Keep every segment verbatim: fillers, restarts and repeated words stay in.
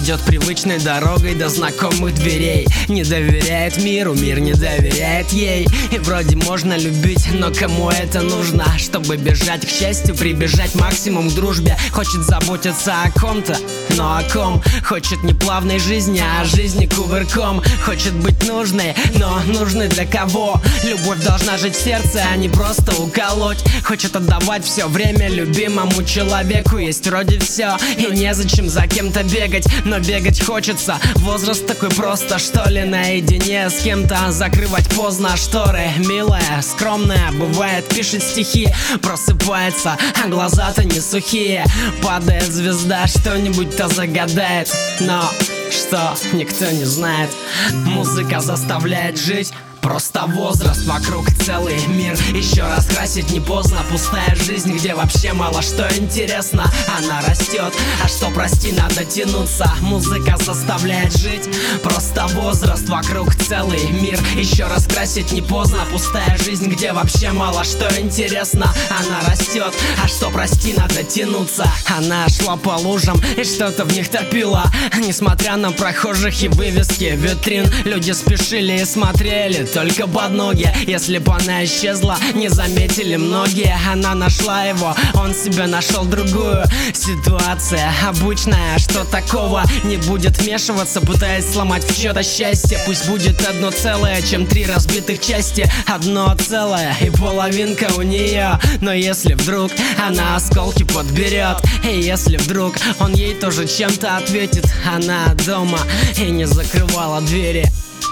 идет привычной дорогой до знакомых дверей. Не доверяет миру, мир не доверяет ей. И вроде можно любить, но кому это нужно? Чтобы бежать к счастью, прибежать максимум к дружбе. Хочет заботиться о ком-то, но о ком? Хочет не плавной жизни, а жизни кувырком. Хочет быть нужной, но нужной для кого? Любовь должна жить в сердце, а не просто уколоть. Хочет отдавать все время любимому человеку. Есть вроде все, и незачем за кем-то бегать, но бегать хочется. Возраст такой просто, что ли, наедине с кем-то. Закрывать поздно шторы. Милая, скромная, бывает, пишет стихи. Просыпается, а глаза-то не сухие. Падает звезда, что-нибудь-то загадает. Но что, никто не знает. Музыка заставляет жить. Просто возраст, вокруг целый мир. Еще раз красить не поздно. Пустая жизнь, где вообще мало что интересно. Она растет, а что, прости, надо тянуться. Музыка заставляет жить. Просто возраст, вокруг целый мир. Еще раз красить не поздно. Пустая жизнь, где вообще мало что интересно. Она растет, а что, прости, надо тянуться. Она шла по лужам и что-то в них топила. Несмотря на прохожих и вывески витрин, люди спешили и смотрели только под ноги. Если бы она исчезла, не заметили многие. Она нашла его, он себе нашел другую. Ситуация обычная, что такого? Не будет вмешиваться, пытаясь сломать в чьё-то счастье. Пусть будет одно целое, чем три разбитых части. Одно целое и половинка у нее. Но если вдруг она осколки подберет, и если вдруг он ей тоже чем-то ответит, она дома и не закрывала двери.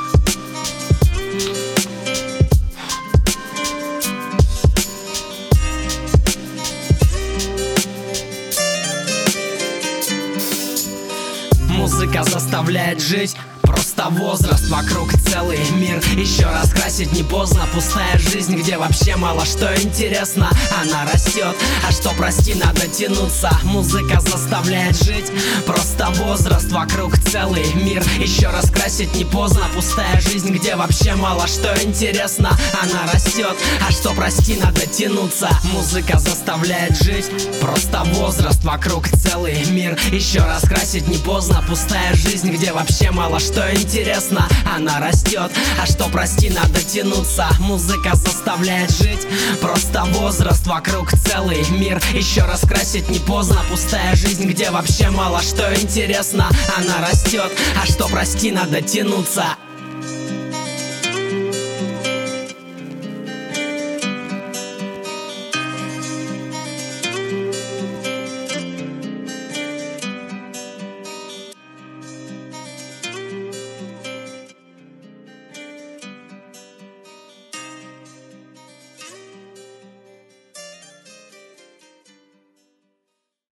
Музыка заставляет жить. Просто возраст, вокруг целый мир. Еще раз красить не поздно. Пустая жизнь, где вообще мало что интересно. Она растет, а что, прости, надо тянуться. Музыка заставляет жить. Просто возраст, вокруг целый мир. Еще раз красить не поздно. Пустая жизнь, где вообще мало что интересно. Она растет, а что, прости, надо тянуться. Музыка заставляет жить. Просто возраст, вокруг целый мир. Еще раз красить не поздно. Пустая жизнь, где вообще мало что интересно. Она растет, а что, прости, надо тянуться. Музыка заставляет жить. Просто возраст, вокруг целый мир. Еще раз красить не поздно. Пустая жизнь, где вообще мало что интересно. Она растет, а что, прости, надо тянуться.